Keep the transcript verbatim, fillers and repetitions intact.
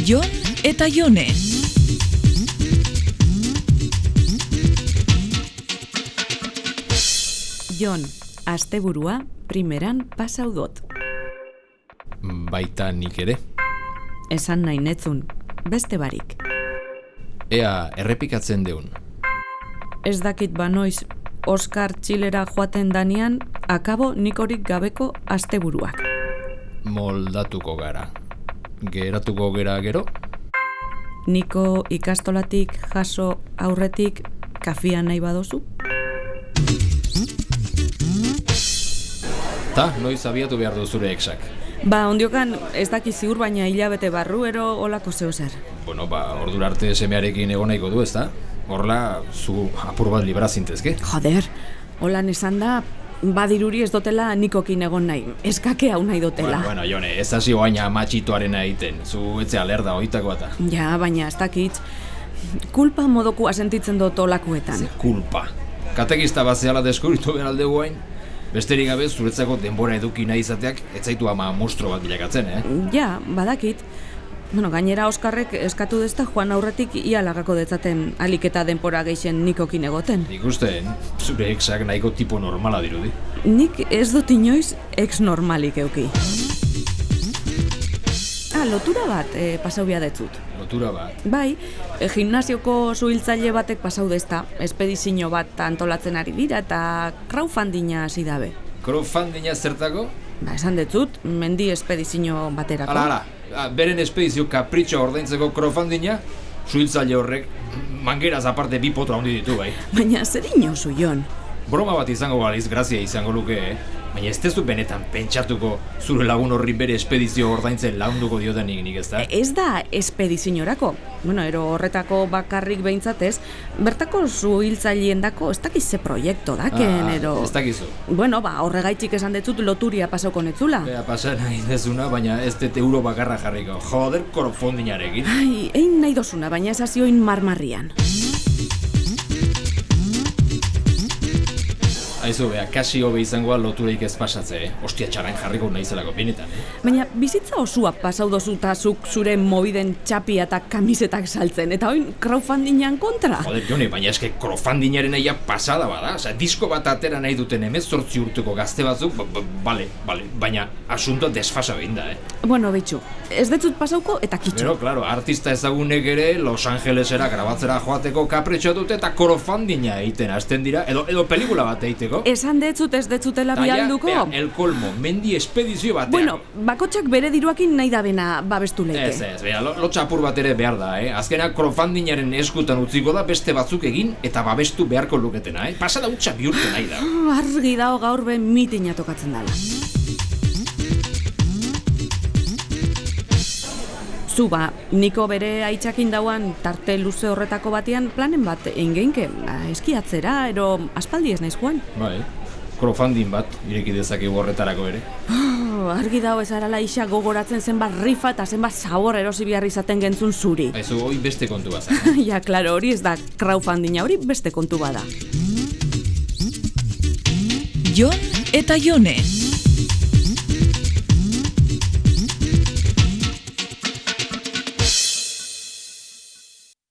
Jon eta Jone. Jon, asteburua primeran pasau dot. Baita nik ere. Esan nahi netzun, beste barik. Ea errepikatzen deun. Ez dakit banoiz, Oskar Txilera joaten danean, akabo nikorik gabeko asteburuak. Moldatuko gara. Geratuko gera gero? Niko ikastolatik jaso aurretik kafia nahi badozu? Ta, noiz abiatu behar du zure exak? Ba, ondiokan ez daki ziur baina hilabete barruero olako zeo zer. Bueno, ba, ordura arte semearekin egon nahiko du, ezta? Horla, zu apur bat libra zintezke? Joder, holan esan da, badiruri ez dotela nikokin egon nahi, eskake hau nahi dotela. Bueno, bueno, Jone, ez hasi oaina matxitoarena egiten, zu etzea lerda oitakoa eta. Ja, baina ez dakit, kulpa modokua sentitzen dut olakoetan. Ze kulpa. Katekista bat zehala deskubritu behar alde guain? Besterik gabe zuretzako denbora eduki nahi izateak ez zaitu ama monstro bat bilakatzen, eh? Ja, badakit. Bueno, gainera Oskarrek eskatu dezta joan aurretik ia lagako detzaten alik eta denbora geixen nikokin egoten. Nik uste, zure exak nahiko tipo normala dirudi. Nik ez dut inoiz ex normalik euki. Ah, lotura bat e, pasau bia detzut. Lotura bat? Bai, e, gimnasioko zuhiltzaile batek pasau dezta, espedizio bat antolatzen ari dira eta crowdfundinga hasi dabe. Crowdfundinga zertako? Ba, esan detzut, mendi espedizio baterako. Hala, hala, beren espedizio kapritxo ordaintzeko crowdfundinga, zuhiltzaile horrek mangeraz aparte bi potro handi ditu, bai. Baina zer inozu, Jon? Broma bat izango baliz, grazia izango luke, eh? Baina ez tezu benetan pentsatuko zure lagun horri bere espedizio ordaintzen lagunduko diotenik nik, ez da? Ez da espediziorako. Bueno, ero horretako bakarrik behintzatez, bertako zuhiltzaileendako ez dakiz ze proiektu daken, ah, ero... Ez dakizu. Bueno, ba, horregaitik esan detzut loturia pasauko netzula. Bea, pasa nahi dezuna, baina ez dut euro bakarra jarriko. Joder, crowdfundingarekin. Ai, egin nahi dozuna, baina ez hazioin marmarrian. Aizu, bea, kasi hobe izangoa lotureik ez pasatze, eh? Ostia txarain jarriko nahizelako benetan, eh? Baina bizitza osua pasau dozu ta zuk zure mobiden txapia eta kamisetak saltzen, eta oin crowdfundingan kontra. Joder, Jone, baina eske crowdfundingaren aia pasada bada, osea, disko bat atera nahi duten hemezortzi urteko gazte batzuk, bale, bale, baina asuntoa desfasa behin da, eh? Bueno, bitxu, ez detzut pasauko eta kitxo. Pero, claro, artista ezagunek ere Los Angelesera grabatzera joateko kapritxo dute eta crowdfundinga egiten hasten dira, edo, edo pelikula bat egiteko. Esan detzut ez detzutela bialduko? Bea, el kolmo, mendi espedizio batean. Bueno, bakotxak bere diruakin nahi da bena babestu leike. Ez, ez, bea, lo, lotxapur bat ere behar da, eh? Azkenak crowdfundingaren eskutan utziko da beste batzuk egin eta babestu beharko luketena, eh? Pasada utxa bihurtzen nahi da. Argi dao gaur ben mitina tokatzen dala. Zuba, niko bere aitzakin dauan tarte luze horretako batean planen bat egin geinke, eskiatzera, ero aspaldi ez naiz joan. Bai, crowdfunding bat ireki dezakegu horretarako ere. Oh, argi dago ez arala isa gogoratzen zenbat rifa eta zenbat zabor erosi behar izaten gentzun zuri. Aizu, hori beste kontu bat. Ja, klaro, hori ez da crowdfundinga, hori beste kontu bada. Jon eta Jone.